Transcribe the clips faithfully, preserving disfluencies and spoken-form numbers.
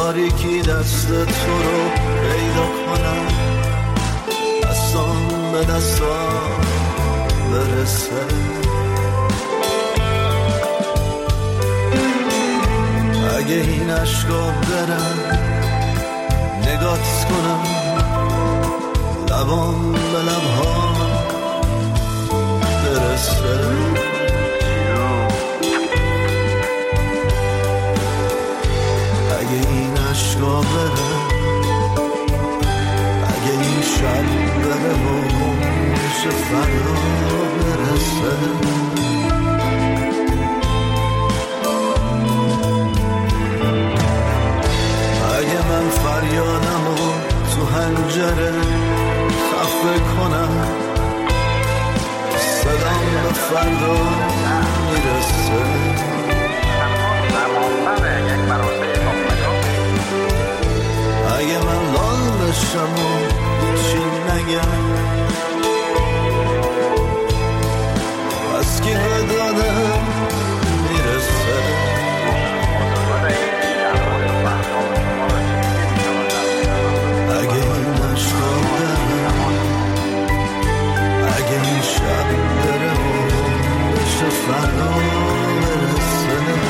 تاریکی دست تو رو پیدا کنم، دستان به دستان برسه. اگه این عشقا برم نگات کنم، لبام به لبها برسه. اگه این عشقا بره، اگه این شب بره و میشه فردا برسه. اگه من فریادم و تو هنجره خفه کنم، صدام به فردا میرسه. اگه من لال بشم و هیچی نگم، از کی دادم میرسه. اگه این عشقا بره، اگه این شب بره و بشه فردا برسه.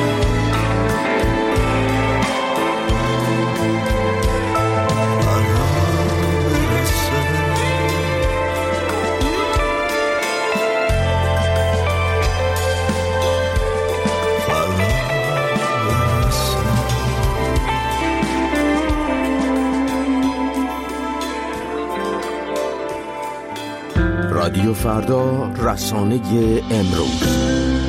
رادیو فردا، رسانه امروز.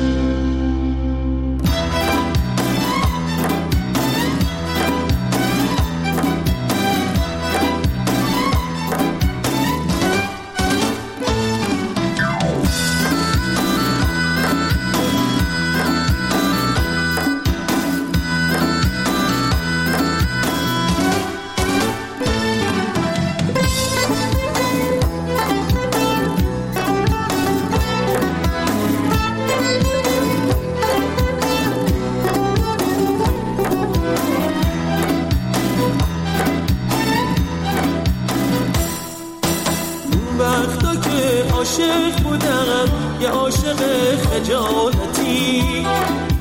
عاشق بودم یه عاشق خجالتی،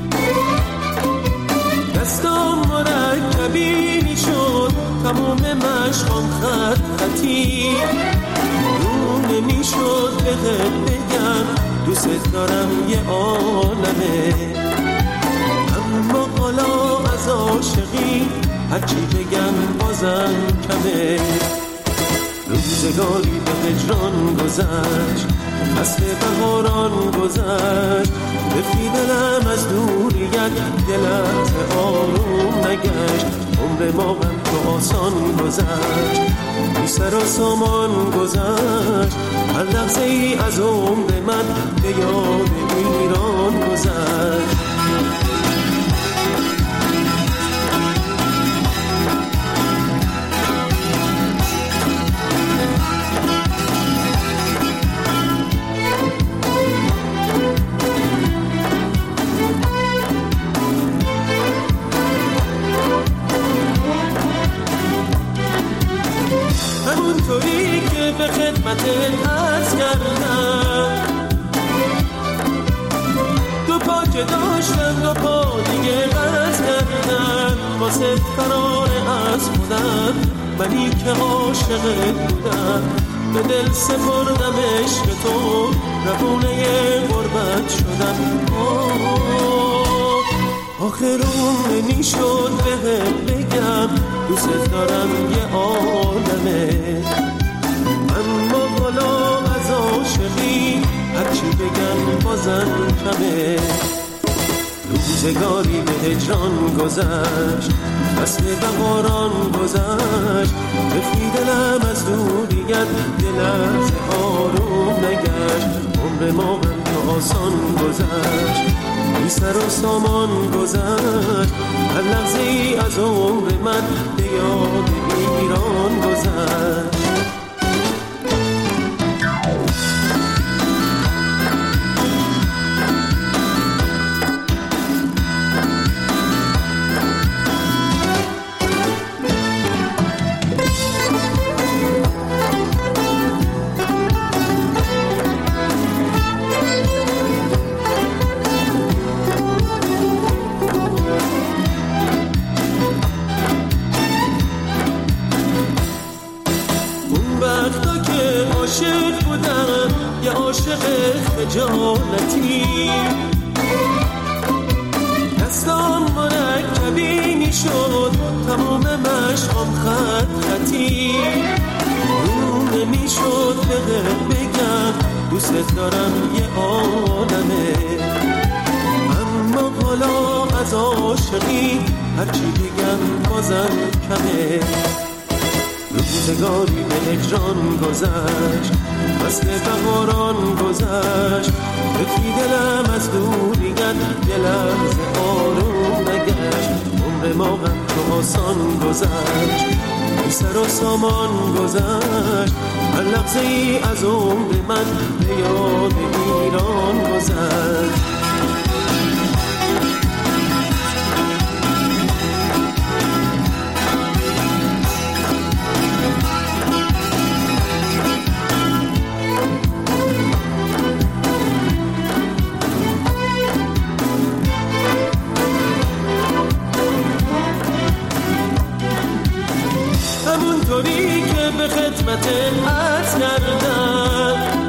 دستم مرکبی میشد تموم مشقام خط خطی، رو نمیشد بهت بگم دوست دارم یه عالمه، اما حالا از عاشقی هرچی بگم بازم کمه. روزگاری به هجران گذشت، فصل بهاران گذشت، بفی دلم از دوریت یه لحظه آروم نگشت. عمر ما هم تو آسان گذشت، بی سر و سامان گذشت، هر لحظه ای از عمر من به یاد ایران گذشت. همونطوری که به خدمتت عرض کردم، دو پا که داشتم دو پا دیگه قرض کردم، واسه فرار از خودم منی که عاشقت بودم، به دل سپردم عشق تو روونه غربت شدم. آخرون نمیشد بهت بگم دوست دارم یه عالمه، اما حالا از عاشقی هرچی بگم بازم کمه. روزگاری به هجران گذشت، فصل بهاران گذشت، بفی دلم از دوریت یه لحظه آروم نگشت. عمر ما هم تو آسان گذشت، بی سر و سامان گذشت، هر لحظه ای از عمر من به یاد ایران گذشت. خجالتی، دستان مرکبی میشد تمام مشقام خط خطی، رو نمیشد بگم دوست دارم یه آدمه، اما حالا از عاشقی هرچی بگم بازم کمه. روزگاری به هجران گذشت، فصل بهاران گذشت، فکری دلم از دوریت یه لحظه آروم نگشت. عمر ما هم تو آسان گذشت، بی سر و سامان گذشت، هر لحظه ای از عمر من به یاد ایران گذشت. همونطوری که به خدمت عرض کردم،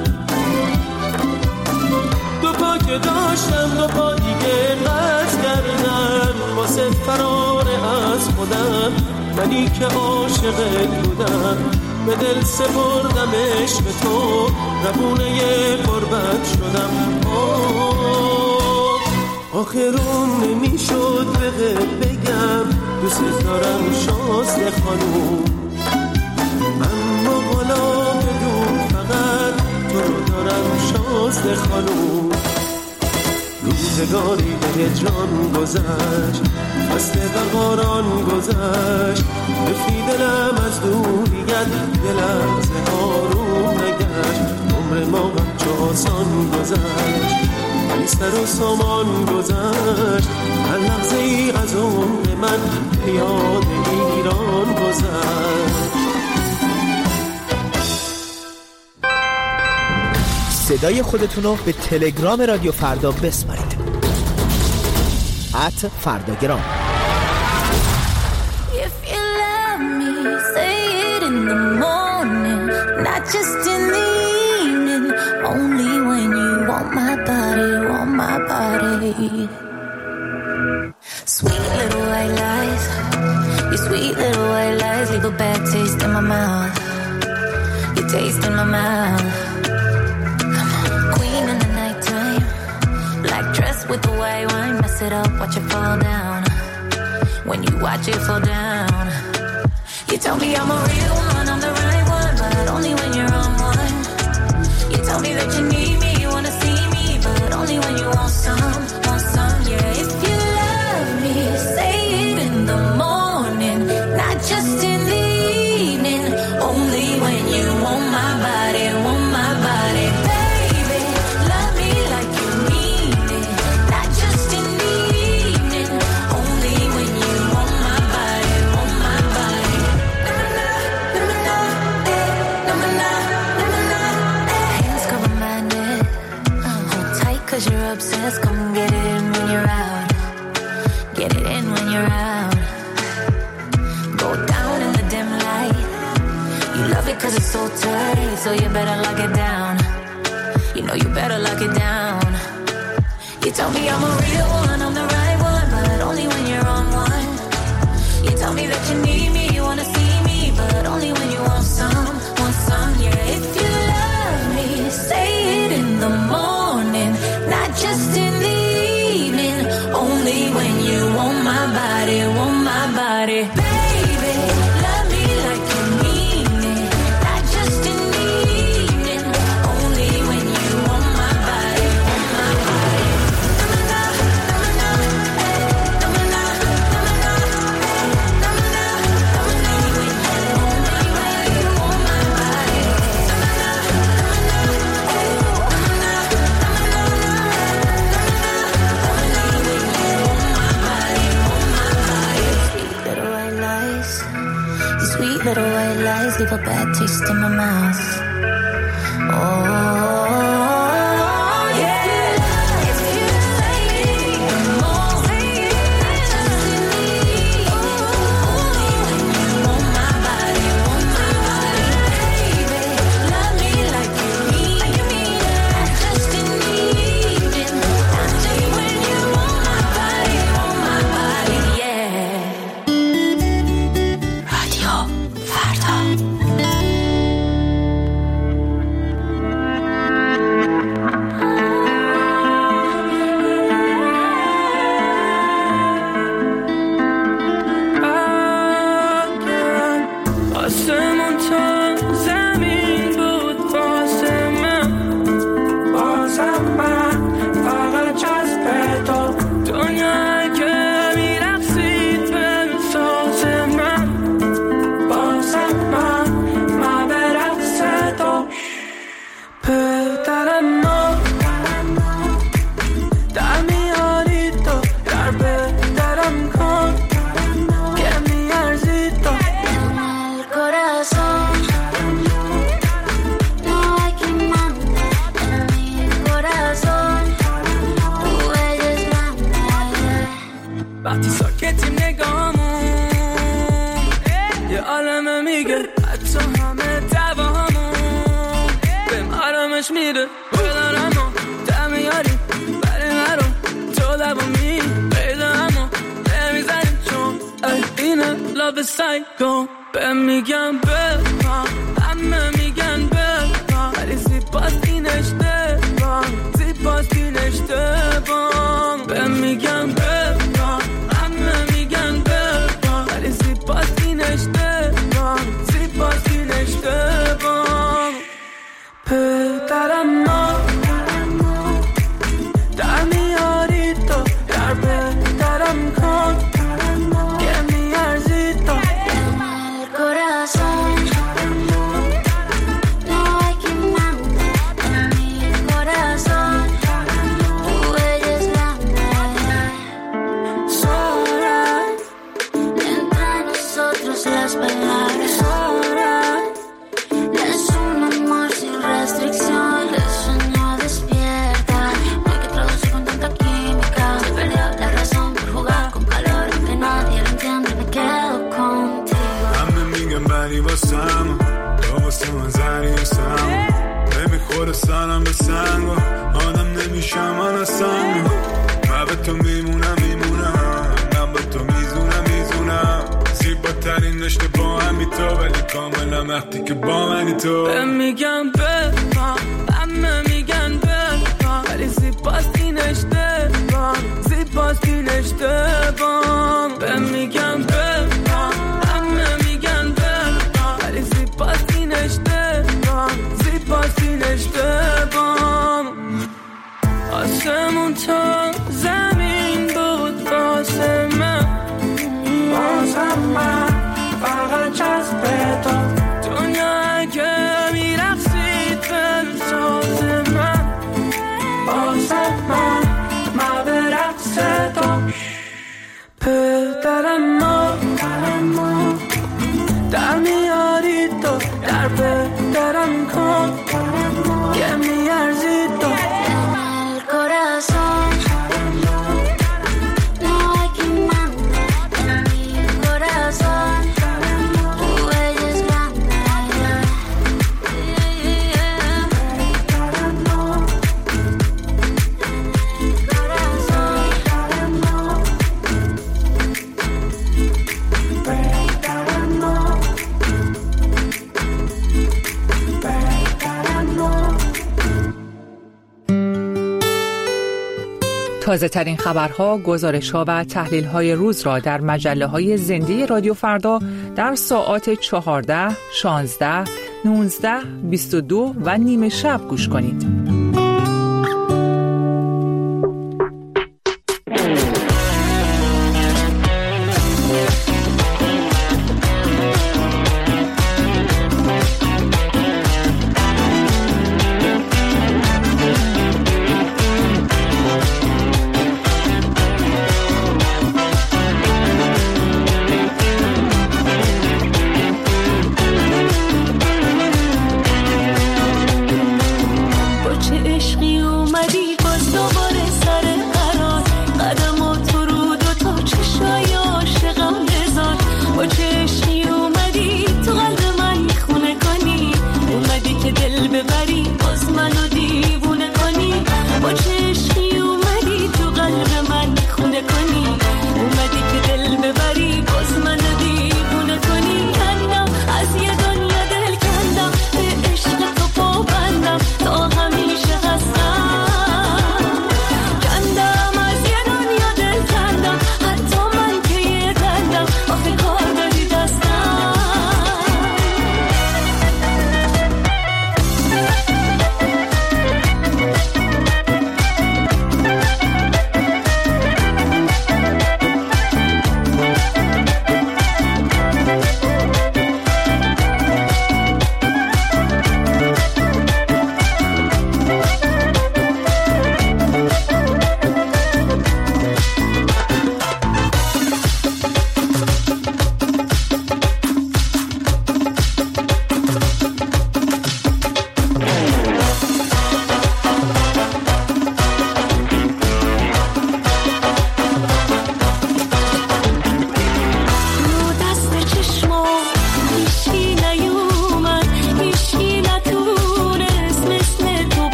دو پا که داشتم دو پا دیگه قطع کردم، واسه فرار از خودم منی که عاشقت بودم، به دل سپردم عشق تو، روونه غربت شدم. آخرون نمیشد بگم دوست دارم شازده خانوم، اما حالا بدون فقط تو رو دارم شازده خانوم. روزگاری به هجران گذشت، فصل بهاران گذشت، بفی دلم از دوریت یه لحظه آروم نگشت. عمر ما هم چه آسان گذشت، بی سر و سامان گذشت، هر لحظه ای از عمر من به یاد ایران گذشت. صدای خودتونو به تلگرام رادیو فردا بسپارید. ات فرداگرام. If you love me, say it in the morning, not just in the evening, only when you want my body, want my body. Sweet little white lies, your sweet little white lies leave a bad taste in my mouth, your taste in my mouth. With the white wine, mess it up, watch it fall down. When you watch it fall down, you tell me I'm a real one, I'm the right one, but only when you're on one. You tell me that you need me, you wanna see me, but only when you want some, want some. Yeah, if you love me, say it in the morning, not just in the evening, only when you want my body, want my body. Cause you're obsessed, come get it in when you're out. Get it in when you're out. Go down in the dim light. You love it cause it's so tight, so you better lock it down. You know you better lock it down. You tell me I'm a real one, I'm the right one, but only when you're on one. You tell me that you need me, you wanna see me, but only when you want some, want some. Yeah, if you love me, say it in the morning, not just in the evening, only when you want my body, want my body. Baby, love me like you mean it, not just in the evening, only when you want my body, want my body. Na na na, na na na, na na na, na na na, na na na, when you want my body, want my body. Na na na, na na na. Sweet little white lies leave a bad taste in my mouth. Oh. Just in the وقتی ساکتیم نگامون یه عالمه میگه حتی همه دواهامون بهم آرامش میده بدارم و دمیاری برای مرو تو لبامی پیدا همو نمیزنیم چون اینه لاب سایکو بهم میگم بپا همه میگن بپا ولی زیباست این اشتباه زیباست این اشتباه بهم میگم بپا همه میگن بپا ولی زیباست این اشتباه زیباست این اشتباه پدرم ما در میاری تو در پدرم کن که میارزی تو corazón no hay quien mande en mi corazón tú eres grande sobran entre nosotros las palabras sobran es un amor sin restricción el sueño despierta no hay que traducir con tanta química se perdió la razón por jugar con calor que nadie lo entiende me quedo contigo بری واسم تو واسه من زری واسم نمیخوره سرم به سنگ آدم نمیشم من اصلا من به تو میمونم میمونم من به تو میزونم میزونم زیباترین رشته با همی تو ولی کاملا وقتی که با منی تو بهم میگم بپا همه میگن بپا ولی زیباست این اشتباه زیباست این اشتباه بهم میگم بپا همه میگن بپا ولی زیباست این اشتباه زیباست این اشتباه آسمون تا زمین بود واسه من واسه من فقط جذب تو دنیا اگه میرقصید بلساز من واسه من من به رقص تو پدرم ما در میاری تو در پدرم کن که میارزی تو corazón no hay quien mande en mi corazón tú eres grande تازه ترین خبرها، گزارش‌ها و تحلیل‌های روز را در مجله‌های زنده رادیو فردا در ساعات چهارده، شانزده، نوزده، بیست و دو و نیمه شب گوش کنید.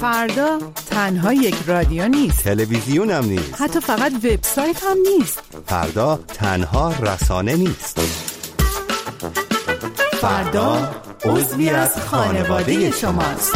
فردا تنها یک رادیو نیست، تلویزیون هم نیست، حتی فقط وبسایت هم نیست. فردا تنها رسانه نیست. فردا عضوی از خانواده شماست.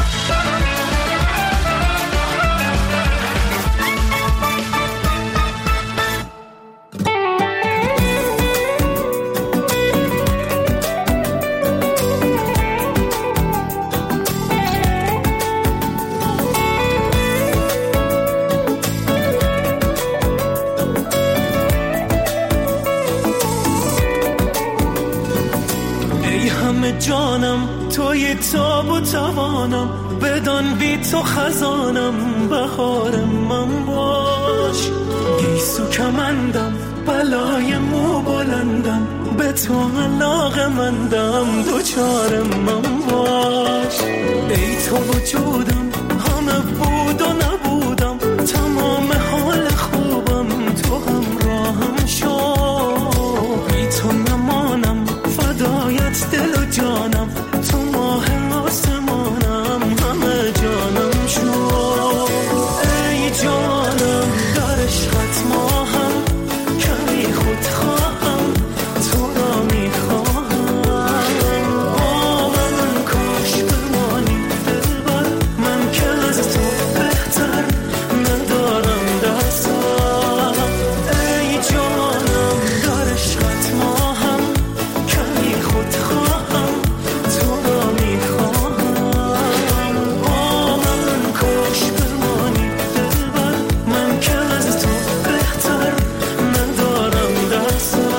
جانم توی تاب و توانم، بدان بی تو خزانم، بهار من باش. گیسو کمندم بلای مو بلندم، به تو علاقه مندم، دوچار من باش. ای تو وجودم همه بود و نبودم، تمام حال خوبم تو همراهم شو. بی تو نمانم فدایت دل و جانم، تو ماه آسمانم، همه جانم شو. ای جانم در عشقت ماهم، کمی خود خواهم تو را میخواهم. با من کاش بمانی دلبر، من که از تو بهتر ندارم دستم. ای جانم در عشقت ماهم، کمی خود خواهم تو را میخواهم. با من کاش بمانی دلبر، من که از تو بهتر ندارم دستم.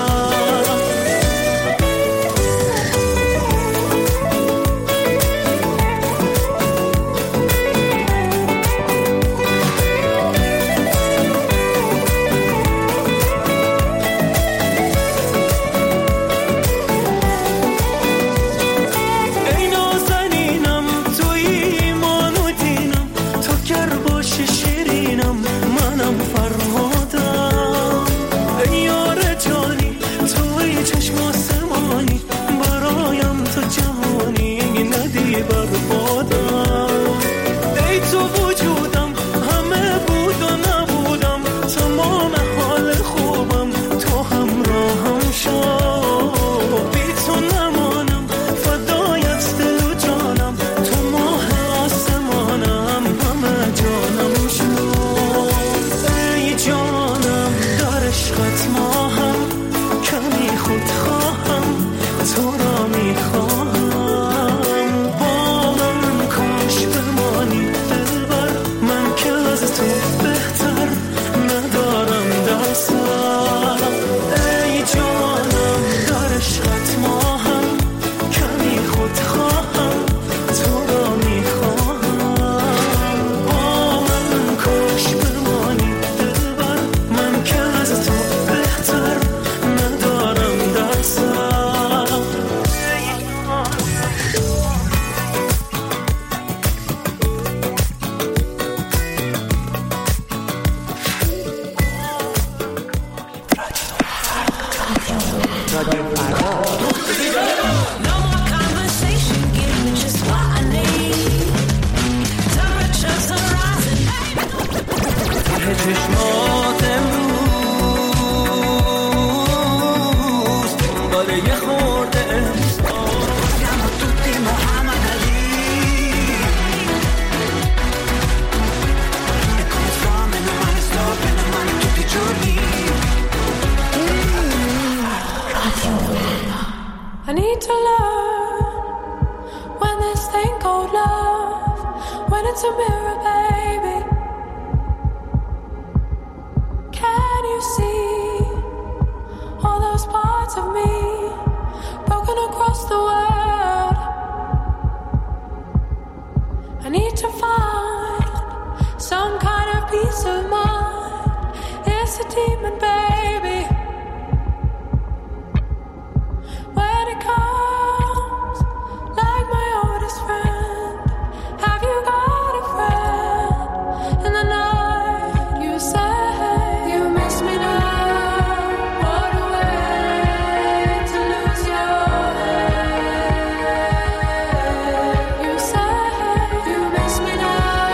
ای نازنینم توی ایمان و دینم، تو گر باشی شیرینم، منم فرهادم. ای یار جانی توی چشم آسمانی، برایم تو جهانی ندی بربادم. ای تو وجودم همه بود و نبودم، تمام حال خوبم تو همراهم شو. بی تو نمانم فدایت دل و جانم، تو ماه آسمانم، همه جانم شو. ای جانم در عشقت ماهم، کمی خود خواهم تو را میخواهم. با من کاش بمانی دلبر، من که از تو بهتر ندارم دستم. ای جانم در عشقت ماهم، کمی خود خواهم تو را میخواهم. با من کاش بمانی دلبر، من که از تو بهتر ندارم دستم. No more conversation, give me just what I need. Temperatures are rising. ته چشمات امروز داره یه خورده Siamo tutti Muhammad Ali. E come fame, non male stop, e non male tutti i giorni. I need to learn when this thing called love, when it's a mirror, baby. Can you see all those parts of me broken across the world? I need to find some kind of peace of mind. It's a demon, baby. When it comes like my oldest friend, have you got a friend? In the night you say you miss me now. What a way to lose your head. You say you miss me now.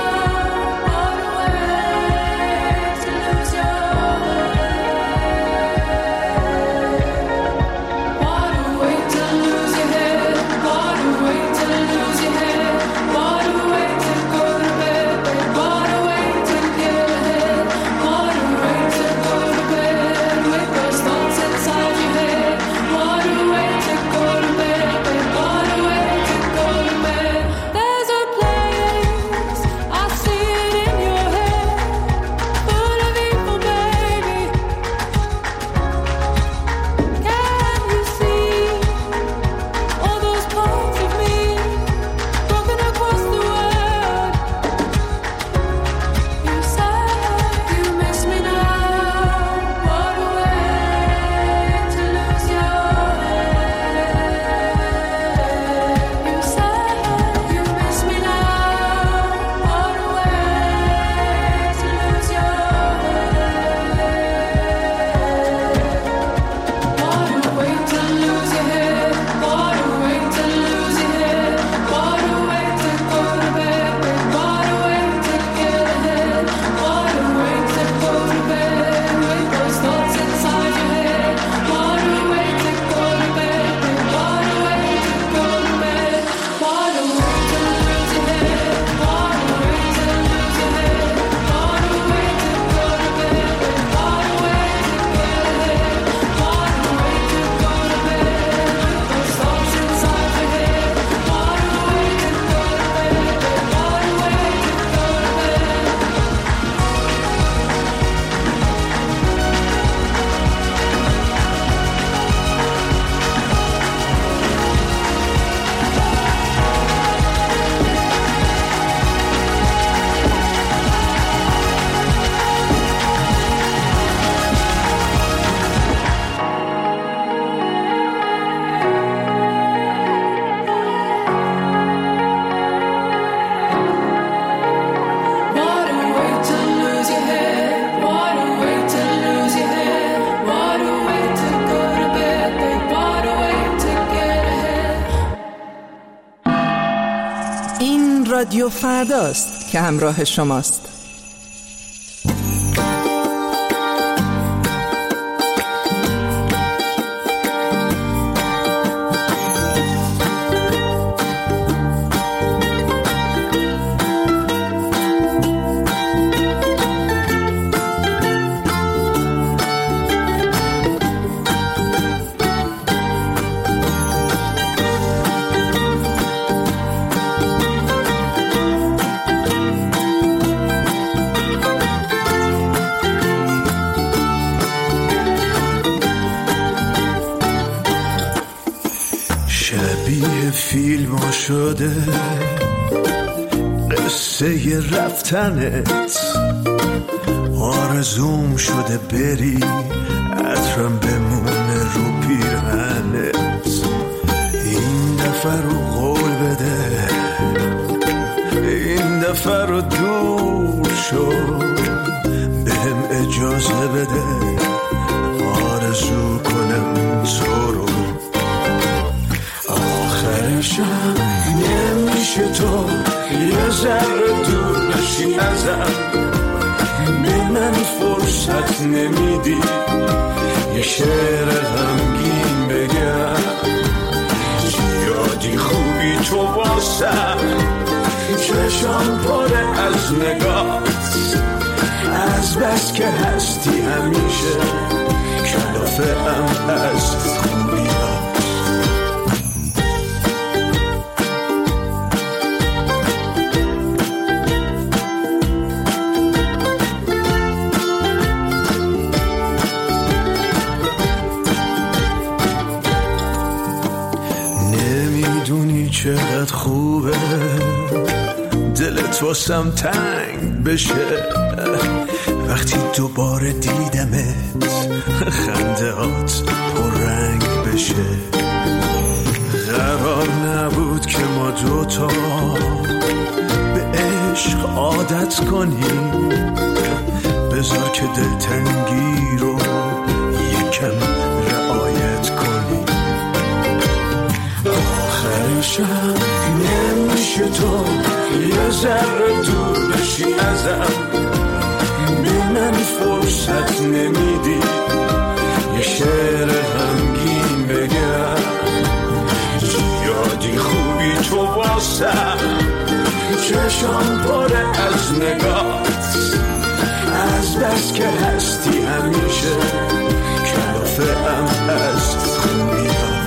رادیو فرداست که همراه شماست. فیلم شده قصه رفتنت، آرزوم شده بری عطرم بمونه رو پیرهنت. این دفعه رو قول بده، این دفعه رو دور شو، بهم اجازه بده آرزو کنم تو رو. آخرشم نمیشه تو یه ذره دور بشی ازم، به من فرصت نمیدی یه شعر غمگین بگم. زیادی خوبی تو واسم، چشام پره از نگات، از بس که هستی همیشه کلافه ام از خوبی ها. چقدر خوبه دلت واسم تنگ بشه وقتی دوباره دیدمت، خندهات پررنگ بشه. قرار نبود که ما دوتا به عشق عادت کنیم، بذار که دلتنگی رو یکم رعایت کنیم. آخرشم نمیشه تو یه ذره دور بشی ازم، به من فرصت نمیدی یه شعر غمگین بگم. زیادی خوبی تو واسم، چشام پره از نگات، از بس که هستی همیشه کلافه ام از خوبی ها.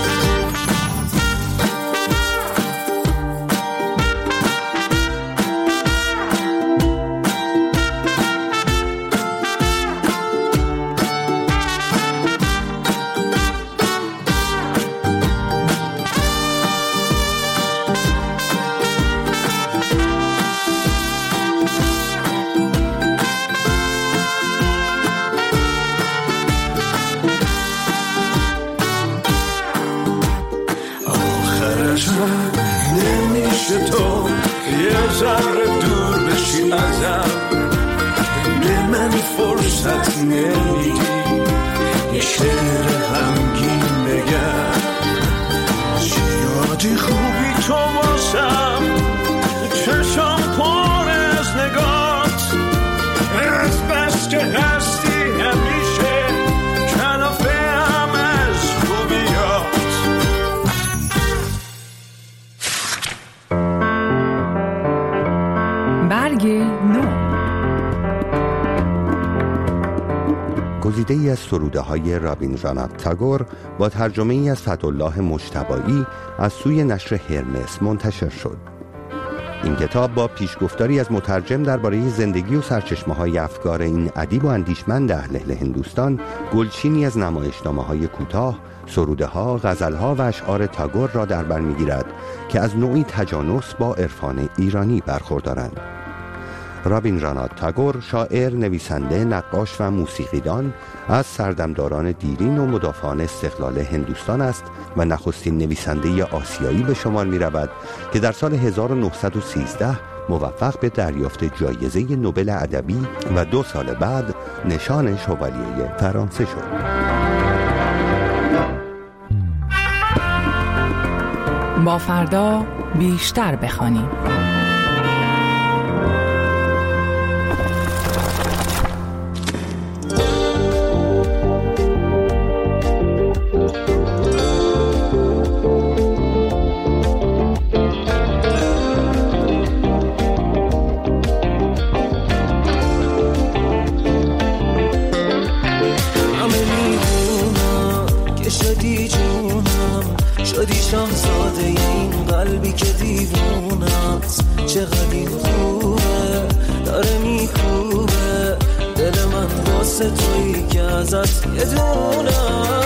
نمیشه تو یه ذره دور بشی ازم، به من فرصت نمیدی یه شعر غمگین بگم. زیادی خوبی تو واسم، چشام پر از نگات، از بس که هستی همیشه کلافه ام از خوبیات. برگ نو گزیده ای از سروده های رابیندرانات تاگور با ترجمه ای از فتح‌الله مجتبایی از سوی نشر هرمس منتشر شد. این کتاب با پیشگفتاری از مترجم درباره زندگی و سرچشمه‌های افکار این ادیب و اندیشمند اهل هندوستان، گلچینی از نمایشنامه‌های کوتاه، سروده‌ها، غزل‌ها و اشعار تاگور را در بر می‌گیرد که از نوعی تجانس با عرفان ایرانی برخوردارند. رابیندرانات تاگور شاعر، نویسنده، نقاش و موسیقیدان از سردمداران دیرین و مدافعان استقلال هندوستان است و نخستین نویسنده آسیایی به شمار می رود که در سال هزار و نهصد و سیزده موفق به دریافت جایزه نوبل ادبی و دو سال بعد نشان شوالیه فرانسه شد. با فردا بیشتر بخوانیم. شاهزاده این قلبی که دیوونه است، چقدر این خوبه داره میکوبه دل من واسه تویی که ازت یه دونه.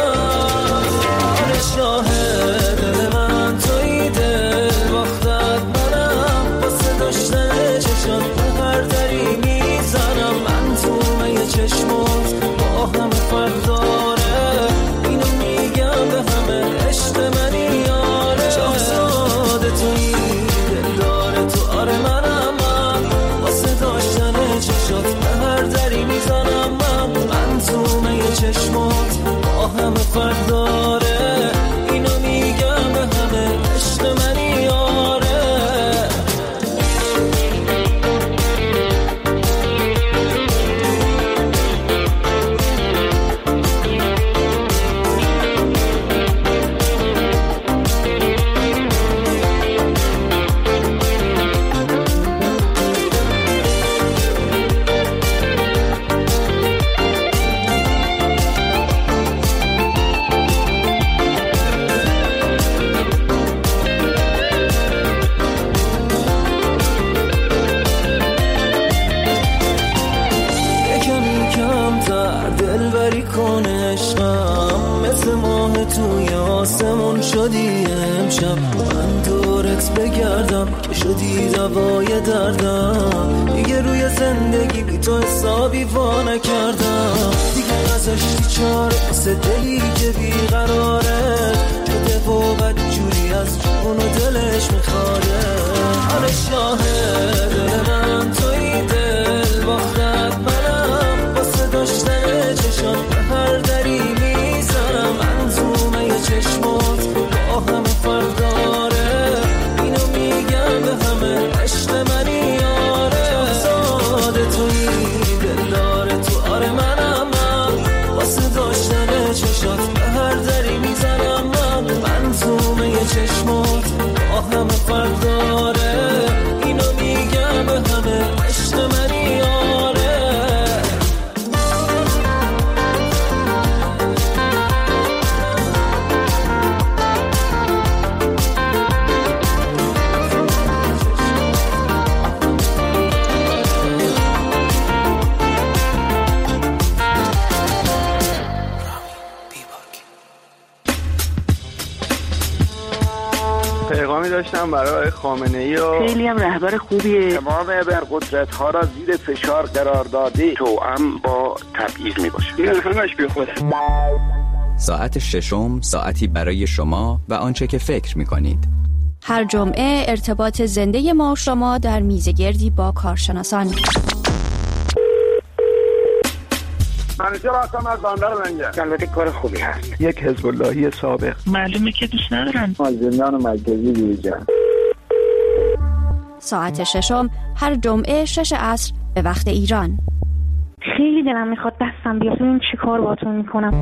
آره شاهد دل من تویی، دل باختت منم، واسه داشتن چشم به هر دری میزنم. من تو می چشمات با همه فرق داره، اینو میگم به همه عشق منی یاره. شاهزاده تویی دل داره تو، آره منم من، واسه داشتن چشات به هر دری میزنم. من من تو می چشمات با همه فرق داره، اینو میگم به همه عشق منی یاره. شدی امشب من دورت بگردم که شدی دوای دردم. دیگه روی زندگی بی تو حسابی وا نکردم، دیگه نذاشتی چاره واسه دلی که بیقراره شده و بدجوری از جون و دلش میخواره. آره شاهد دل من تویی، دل باختت منم، واسه داشتن چشم به هر دری میزنم. من تو می چشمات با همه فرق داره، اینو میگم به همه عشق منی یاره. شاهزاده تویی دل داره تو، آره منم من، واسه داشتن چشات به هر دری میزنم. من من تو می چشمات با همه فرق داره، اینو میگم به همه عشق منی یاره. پیغامی داشتم برای خامنه‌ای و خیلی هم رهبر خوبیه. تمام ابرقدرت ها را زیر فشار قرار داده، توأم با تبعیض می باشه. این همش بی خوده. ساعت ششم ساعتی برای شما و آنچه که فکر می کنید. هر جمعه ارتباط زنده ما شما در میزگردی با کارشناسان. منیجر هستم از بندر منگه. البته کار خوبی هست. یک حزب اللهی سابق. معلومه که دوست ندارن. از زندان مرکزی بیرون. ساعت ششم هر جمعه شش عصر به وقت ایران. خیلی دلم میخواد دستم بیاد، ببین چی کار باهاتون میکنم.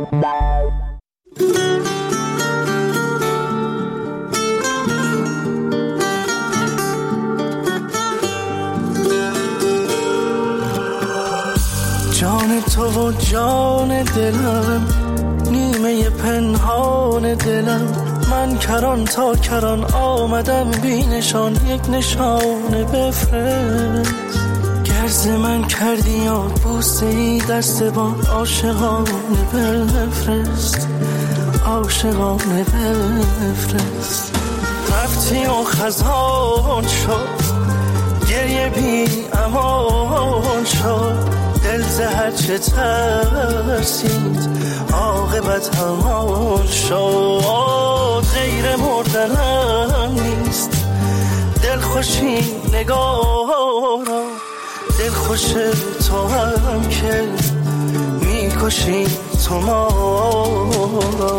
جان تو و جان دلم، نیمه پنهان دلم، من کران تا کران آمدم بی نشان، یک نشانه بفرست. گرز من کردی یاد بوسه ای دست با عاشقانه بفرست، عاشقانه بفرست. رفتی و خزان شد، گریه بی امان شد، دل زهر چه ترسید عاقبت همان شد. غیر مردنم نیست دل خوشی نگارا، دل خوش تو هم که میکشی تو ما را.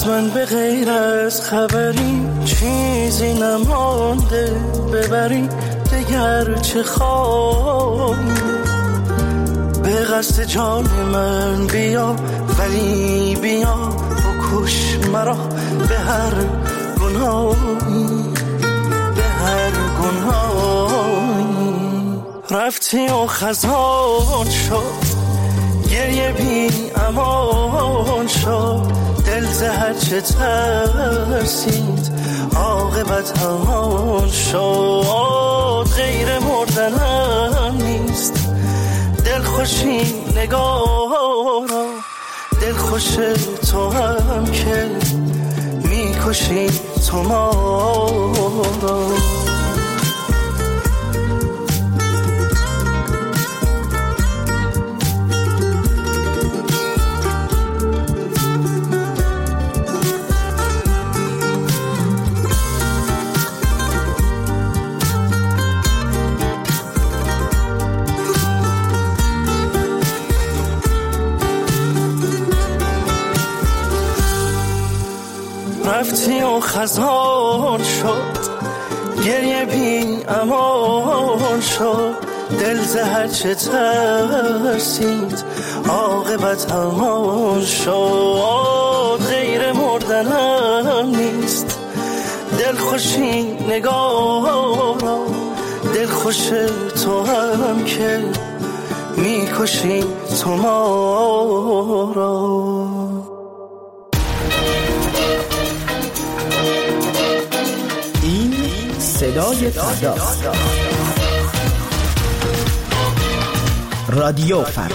از من به غیر از خبری چیزی نمانده، ببری دگر چه خواهی. به قصد جان من بیا ولی بیا بکش مرا به هر گناهی، به هر گناهی. رفتی و خزان شد گریه بی امان شد، دل زهر چه ترسید عاقبت همان شد. غیر مردنم نیست دل خوشی نگاه را، دل خوش تو هم که میکشی تو ما را. رفتی و خزان شد گریه بی امان شد، دل زهر چه ترسید عاقبت همان شد. غیر مردنم نیست دل خوشی نگاه را، دل خوش تو هم که میکشی تو ما را. صدای فردا، رادیو فردا.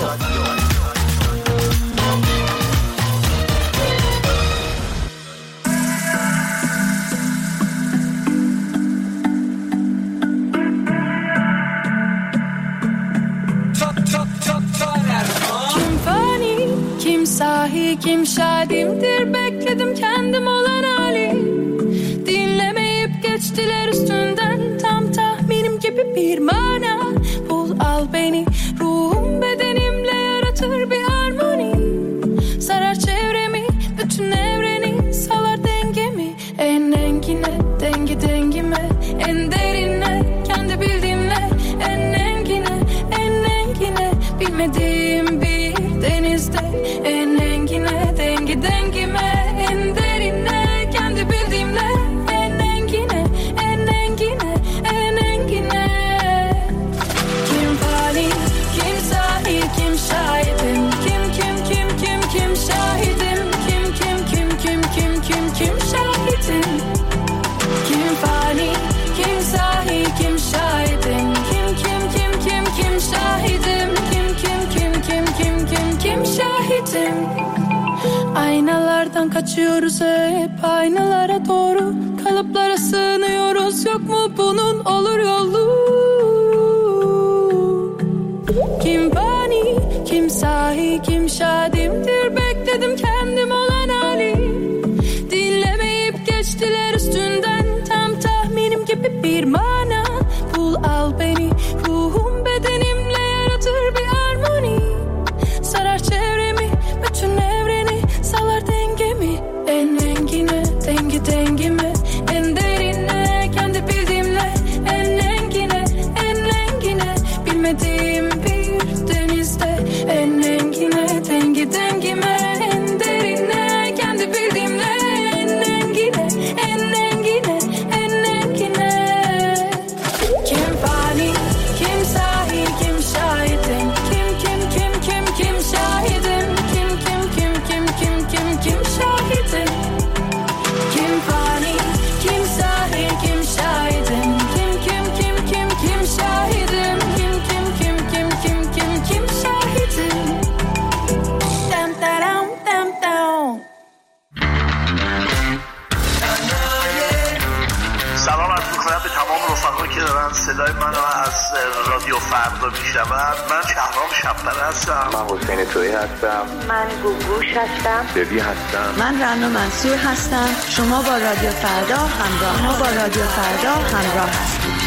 Kim fani, kim sahi, kim şadimdir, bekledim kendim olan hali. Dinlemeyip geçtiler üstünden, tam tahminim gibi bir mana. Bul al beni, ruhum bedenimle yaratır bir harmoni. Sarar çevremi, bütün evreni, salar dengemi. En engine, dengi dengime, en derine, kendi bildiğimle. En engine, en engine, bilmediğim bir denizde. En engine, dengi dengime, en derine, kendi bildiğimle. En engine, en engine, en engine. Kim fani, kim sahi, kim şahidim. Kim, kim, kim, kim, kim şahidim. Kim, kim, kim, kim, kim, kim, kim şahidim. Kim fani, kim sahi, kim şahidim. Kim, kim, kim, kim, kim şahidim. Kim, kim, kim, kim, kim, kim, kim şahidim. Aynalardan kaçıyoruz hep, aynalara doğru, kalıplara sığınıyoruz. Yok mu bunun olur yolu? Kim fani, kim sahi, kim şadimdir, bekledim kendim olan hali. Dinlemeyip geçtiler üstünden, tam tahminim gibi bir mana. Bul al beni, ruhum bedenimle yaratır bir harmoni. Sarar çevremi, bütün evreni, salar dengemi. En engine, dengi dengime, en derine, kendi bildiğimle. En engine, en engine, bilmediğim bir denizde. En engine, dengi dengime, en derine, kendi bildiğimle. En engine, en engine, en engine. Kim fani, kim sahi, kim şahidim. Kim, kim, kim, kim, kim şahidim. Kim, kim, kim, kim, kim, kim, kim şahidim. Kim fani, kim sahi, kim şahidim. Kim, kim, kim, kim, kim şahidim. Kim, kim, kim, kim, kim, kim, kim şahidim. Dam daram, dam dam. سلام عرض می‌کنم به تمام رفقایی که دارن صدای منو از رادیو فردا میشنون. من شهرام شب‌پره هستم. من حسین تویی هستم. من گوگوش هستم. ببی هستم. من رنا منصور هستم. شما با رادیو فردا همراه شما با رادیو فردا همراه هستید.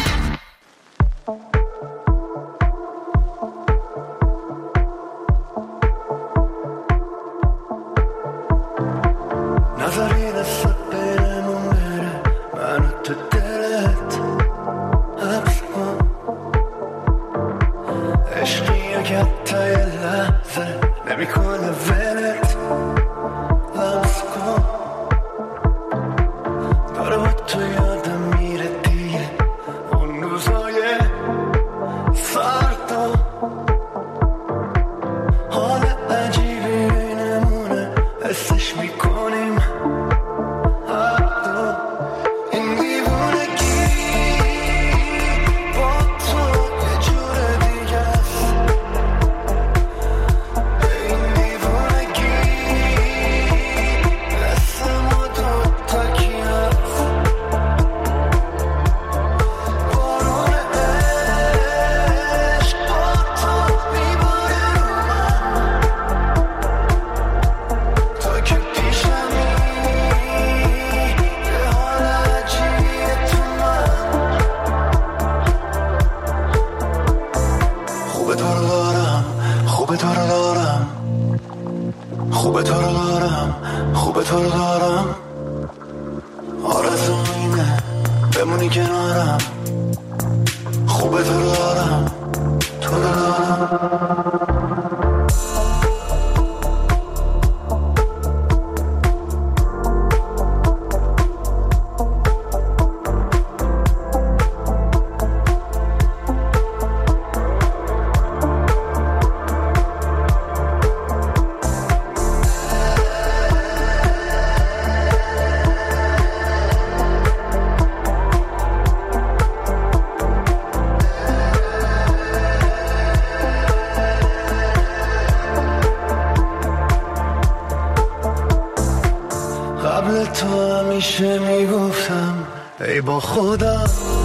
نظری لحظه نمیکنه ولت لمس کن داره با تو یادم میره دیگه اون روزای فردا حال عجیبی نمونه حسش میکنیم حتی این دیوونگی با تو یه جور دیگه است این دیوونگی دست ما دو تکی هست بارون عشق با تو میباره رو من تو که پیشمی یه حال عجیبیه تو من خوبه تو رو دارم خوبه تو رو دارم خوبه تو رو دارم خوبه تو رو دارم آرزوم اینه بمونی کنارم خوبه تو رو دارم تو رو دارم قبل تو همیشه میگفتم ای با خودم